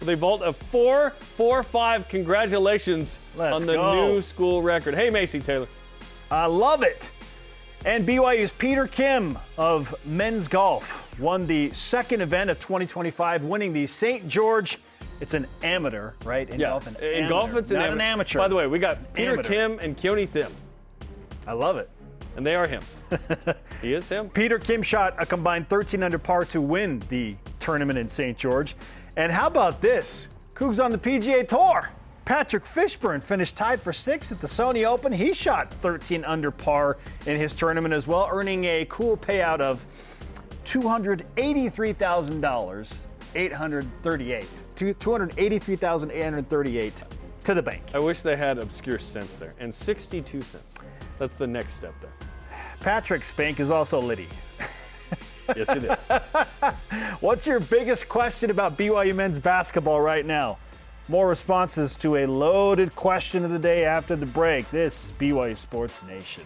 with a vault of four four five. Congratulations Let's on the go. new school record. Hey, Macy Taylor. I love it. And B Y U's Peter Kim of men's golf won the second event of twenty twenty-five, winning the Saint George. It's an amateur, right? In Yeah, golf, an in amateur, golf it's an, not amateur. an amateur. By the way, we got Peter Amateur. Kim and Keone Thim, I love it. and they are him. He is him. Peter Kim shot a combined thirteen under par to win the tournament in Saint George. And how about this? Cougs on the P G A Tour. Patrick Fishburne finished tied for sixth at the Sony Open. He shot thirteen under par in his tournament as well, earning a cool payout of two hundred eighty-three thousand dollars, eight hundred thirty-eight. two hundred eighty-three thousand eight hundred thirty-eight to the bank. I wish they had obscure cents there. And sixty-two cents. That's the next step there. Patrick's bank is also litty. Yes, it is. What's your biggest question about B Y U men's basketball right now? More responses to a loaded question of the day after the break. This is B Y U Sports Nation.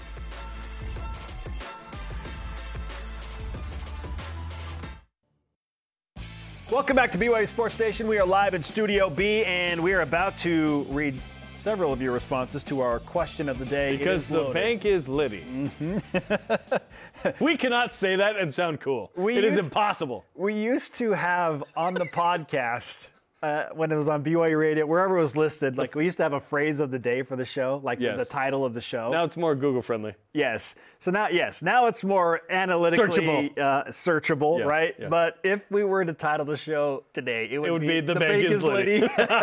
Welcome back to B Y U Sports Station. We are live in Studio B, and we are about to read several of your responses to our question of the day. It Because is the loaded. bank is litty. We cannot say that and sound cool. We It is used- impossible. We used to have on the podcast, uh, when it was on B Y U Radio, wherever it was listed, like we used to have a phrase of the day for the show, like Yes. the, the title of the show. Now it's more Google friendly. Yes. So now, yes, now it's more analytically Searchable. Uh, searchable, Yeah, right? yeah. But if we were to title the show today, it would, It would be The The Bank is Litty.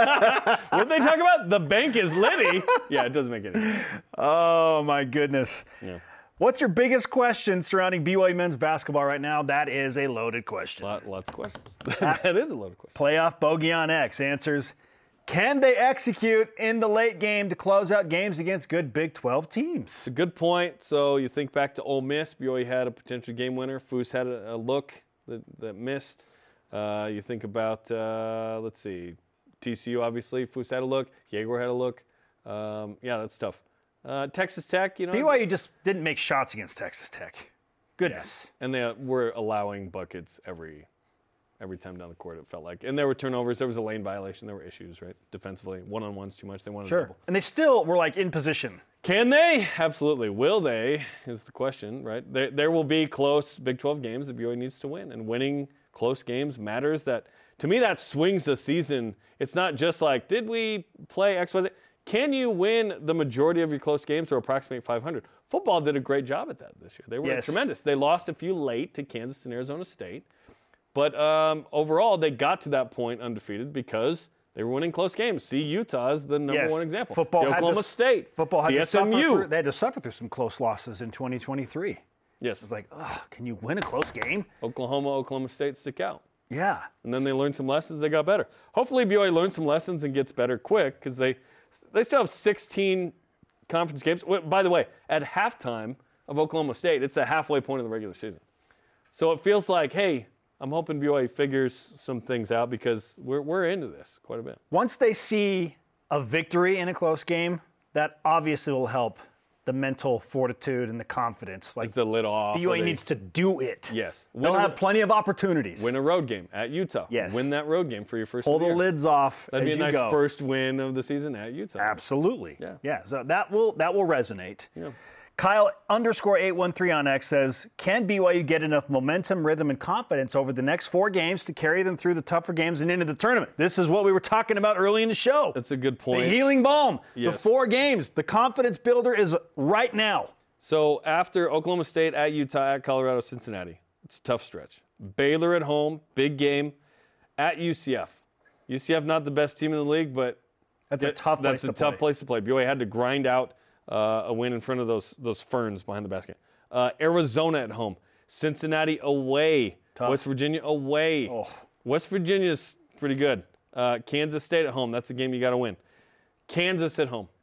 What they talk about? The bank is litty. Yeah, it doesn't make any sense. Oh, my goodness. Yeah. What's your biggest question surrounding B Y U men's basketball right now? That is a loaded question. Lot, lots of questions. That is a loaded question. Playoff Bogey on X answers, can they execute in the late game to close out games against good Big twelve teams? It's a good point. So you think back to Ole Miss. B Y U had a potential game winner. Foose had a, a look that, that missed. Uh, you think about, uh, let's see, T C U obviously. Foose had a look. Jaguar had a look. Um, yeah, that's tough. Uh, Texas Tech, you know. B Y U just didn't make shots against Texas Tech. Goodness. And they were allowing buckets every every time down the court, it felt like. And there were turnovers. There was a lane violation. There were issues, right? Defensively. One-on-one's too much. They wanted a Sure. double. And they still were like in position. Can they? Absolutely. Will they is the question, right? There, there will be close Big twelve games that B Y U needs to win. And winning close games matters. That to me, that swings the season. It's not just like, did we play X, Y, Z? Can you win the majority of your close games or approximate five hundred? Football did a great job at that this year. They were Yes. tremendous. They lost a few late to Kansas and Arizona State. But um, overall, they got to that point undefeated because they were winning close games. See, Utah is the number Yes. one example. Football See, had Oklahoma to, State. Football had See, to suffer S M U. through, they had to suffer through some close losses in twenty twenty-three. Yes. It's like, ugh, can you win a close game? Oklahoma, Oklahoma State stick out. Yeah. And then they learned some lessons. They got better. Hopefully, B Y U learns some lessons and gets better quick because they they still have sixteen conference games. Wait, by the way, at halftime of Oklahoma State, it's the halfway point of the regular season. So it feels like, hey, I'm hoping B Y U figures some things out because we're we're into this quite a bit. Once they see a victory in a close game, that obviously will help the mental fortitude and the confidence. Like It's the lid off. B Y or U they- needs to do it. Yes. They'll Win a- have plenty of opportunities. Win a road game at Utah. Yes. Win that road game for your first Pull of the the year. lids off That'd as be a you nice go. first win of the season at Utah. Absolutely. Yeah. Yeah. So that will that will resonate. Yeah. Kyle underscore eight one three on X says, can B Y U get enough momentum, rhythm, and confidence over the next four games to carry them through the tougher games and into the tournament? This is what we were talking about early in the show. That's a good point. The healing balm. The Yes. four games. The confidence builder is right now. So after Oklahoma State, at Utah, at Colorado, Cincinnati, it's a tough stretch. Baylor at home, big game. At U C F. U C F not the best team in the league, but That's a that- tough place that's to a play. tough place to play. B Y U had to grind out uh, a win in front of those those ferns behind the basket. Uh, Arizona at home. Cincinnati away. Tough. West Virginia away. Oh. West Virginia's pretty good. Uh, Kansas State at home. That's a game you got to win. Kansas at home.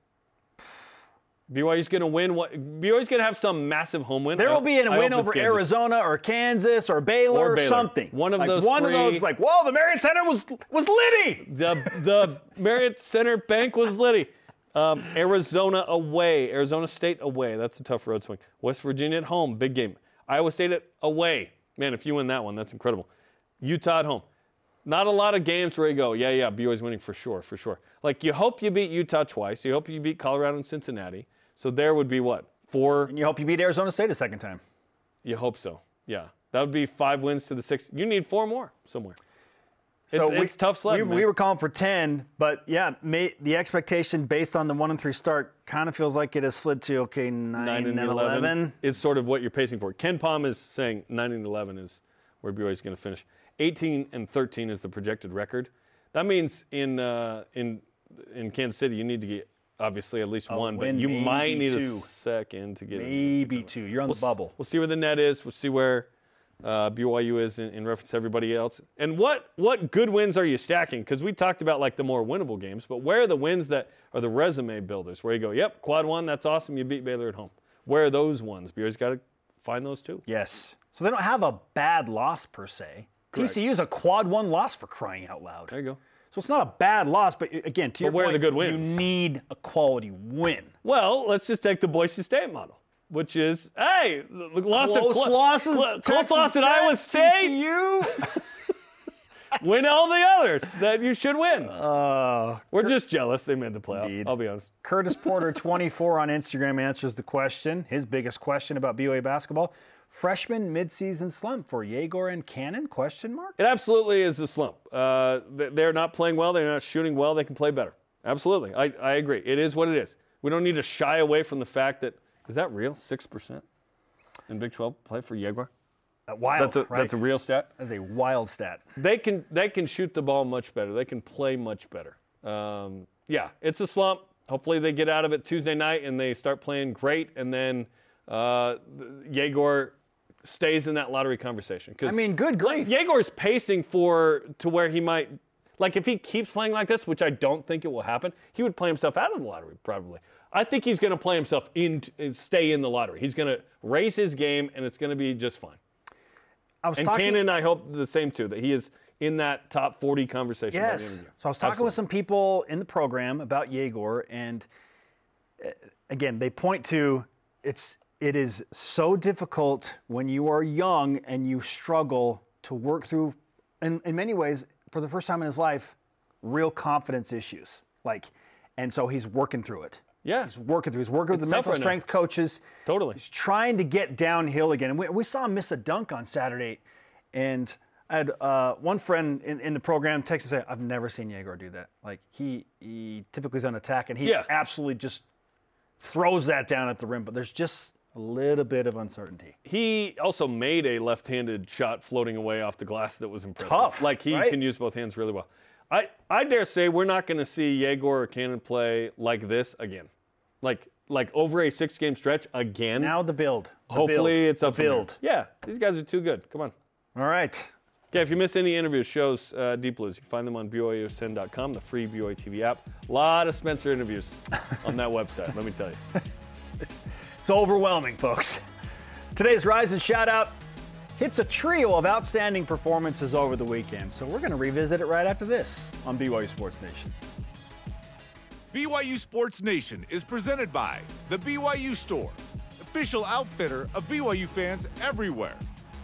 B Y U's going to win. What? B Y U's going to have some massive home win. There I- will be a I win hope it's over Kansas. Arizona or Kansas or Baylor Or or, Baylor. something. One of like those One three. of those, like, whoa, the Marriott Center was was litty. The the Marriott Center Bank was litty. Um, Arizona away. Arizona State away. That's a tough road swing. West Virginia at home. Big game. Iowa State at away. Man, if you win that one, that's incredible. Utah at home. Not a lot of games where you go, yeah, yeah, B Y U's winning for sure, for sure. Like, you hope you beat Utah twice. You hope you beat Colorado and Cincinnati. So there would be what? Four? And you hope you beat Arizona State a second time. You hope so, yeah. That would be five wins to the six. You need four more somewhere. It's, So we, it's tough sledding, we, man. we were calling for ten, but yeah, may, the expectation based on the one and three start kind of feels like it has slid to, okay, nine, nine and and eleven, eleven. is sort of what you're pacing for. Ken Palm is saying nine and eleven is where B Y U is going to finish. eighteen and thirteen is the projected record. That means in uh, in in Kansas City you need to get obviously at least A one, win, but you might maybe need two. a second to get it. Maybe two. You're on We'll the s- bubble. We'll see where the net is. We'll see where uh, B Y U is in, in reference to everybody else. And what what good wins are you stacking? Because we talked about like the more winnable games, but where are the wins that are the resume builders? Where you go, yep, quad one, that's awesome. You beat Baylor at home. Where are those ones? B Y U's got to find those too. Yes. So they don't have a bad loss per se. Correct. T C U's a quad one loss for crying out loud. There you go. So it's not a bad loss, but again, to But your where are point, the good wins? you need a quality win. Well, let's just take the Boise State model, which is, hey, lost Close to Cl- losses, Cl- close Texas loss at Tech, Iowa State. T C U. Win all the others that you should win. Uh, We're just jealous they made the playoff. Indeed. I'll be honest. Curtis Porter, twenty-four on Instagram, answers the question. His biggest question about B Y U basketball: freshman midseason slump for Yegor and Cannon? Question mark. It absolutely is a slump. Uh, th- they're not playing well. They're not shooting well. They can play better. Absolutely. I, I agree. It is what it is. We don't need to shy away from the fact that, is that real? six percent in Big twelve play for Yegor? Uh, wild. That's a, right? that's a real stat. That's a wild stat. They can they can shoot the ball much better. They can play much better. Um, yeah, it's a slump. Hopefully they get out of it Tuesday night and they start playing great, and then uh, Yegor stays in that lottery conversation. 'Cause I mean, good grief. Yegor's pacing for to where he might, like if he keeps playing like this, which I don't think it will happen, he would play himself out of the lottery probably. I think he's going to play himself in, stay in the lottery. He's going to raise his game, and it's going to be just fine. I was And talking. Cannon, I hope the same too, that he is in that top forty conversation by the end Yes. of the year. So I was talking Absolutely. with some people in the program about Yegor, and uh, again, they point to it's it is so difficult when you are young and you struggle to work through, in, in many ways, for the first time in his life, real confidence issues. Like, and so he's working through it. Yeah. He's working through. He's working with It's the tough mental right now. strength coaches. Totally. He's trying to get downhill again. And we, we saw him miss a dunk on Saturday. And I had uh, one friend in, in the program text and say, I've never seen Yegor do that. Like, he, he typically is on attack, and he Yeah. absolutely just throws that down at the rim. But there's just a little bit of uncertainty. He also made a left-handed shot floating away off the glass that was impressive. Tough, Like he right? can use both hands really well. I, I dare say we're not going to see Yegor or Cannon play like this again. Like like over a six-game stretch again. Now the build. The Hopefully build, it's the up from here. build. Yeah, these guys are too good. Come on. All right. Okay, if you missed any interviews, shows, uh, Deep Blues, you can find them on B Y U S N dot com, the free B Y U T V app. A lot of Spencer interviews on that website, let me tell you. It's overwhelming, folks. Today's Rise and Shout Out hits a trio of outstanding performances over the weekend. So we're going to revisit it right after this on B Y U Sports Nation. B Y U Sports Nation is presented by The B Y U Store, official outfitter of B Y U fans everywhere.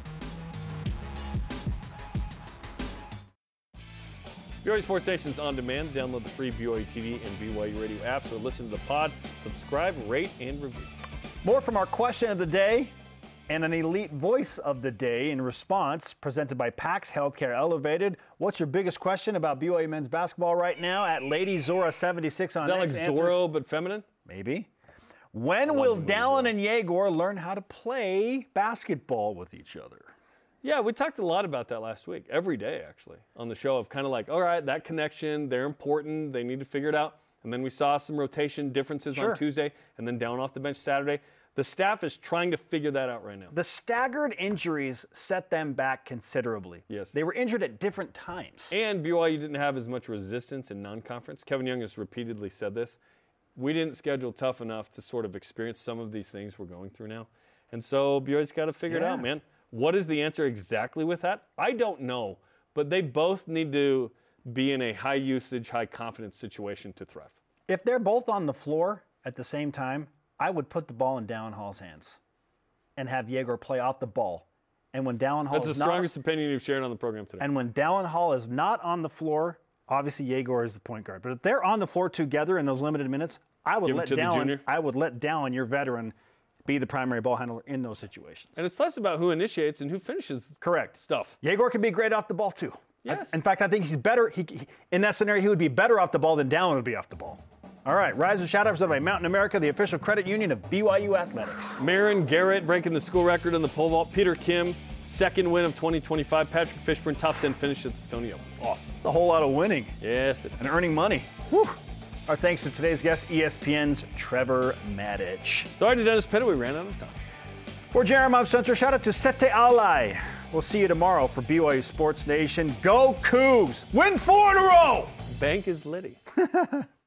B Y U Sports Nation's on demand. Download the free B Y U T V and B Y U Radio apps or listen to the pod. Subscribe, rate, and review. More from our question of the day and an elite voice of the day in response, presented by PAX Healthcare Elevated. What's your biggest question about B Y U men's basketball right now? At Lady Zora seventy-six on Is that X like answers- Zorro but feminine? Maybe. When will Dallin and Yegor learn how to play basketball with each other? Yeah, we talked a lot about that last week, every day actually, on the show of kind of like, all right, that connection, they're important, they need to figure it out. And then we saw some rotation differences Sure. on Tuesday and then down off the bench Saturday. The staff is trying to figure that out right now. The staggered injuries set them back considerably. Yes. They were injured at different times. And B Y U didn't have as much resistance in non-conference. Kevin Young has repeatedly said this. We didn't schedule tough enough to sort of experience some of these things we're going through now. And so B Y U's got to figure it Yeah. out, man. What is the answer exactly with that? I don't know. But they both need to be in a high usage, high confidence situation to thrive. If they're both on the floor at the same time, I would put the ball in Dallin Hall's hands and have Yegor play off the ball And when Dallin Hall That's the is strongest not, opinion you've shared on the program today. And when Dallin Hall is not on the floor, obviously Yegor is the point guard. But if they're on the floor together in those limited minutes, I would Give let it to the Dallin. junior. I would let Dallin, your veteran, be the primary ball handler in those situations. And it's less about who initiates and who finishes. Correct. Stuff. Yegor can be great off the ball too. Yes. I, in fact, I think he's better. He, he, in that scenario, he would be better off the ball than Dallin would be off the ball. All right, Rise and Shout Out presented by Mountain America, the official credit union of B Y U Athletics. Marin Garrett breaking the school record in the pole vault. Peter Kim, second win of twenty twenty-five. Patrick Fishburne, top ten finish at the Sony Open. Awesome. A whole lot of winning. Yes. It is. And earning money. Whew. Our thanks to today's guest, E S P N's Trevor Maddich. Sorry to Dennis Pitta, we ran out of time. For Jeremiah Center, shout out to Sete Alai. We'll see you tomorrow for B Y U Sports Nation. Go Cougs! Win four in a row! Bank is litty.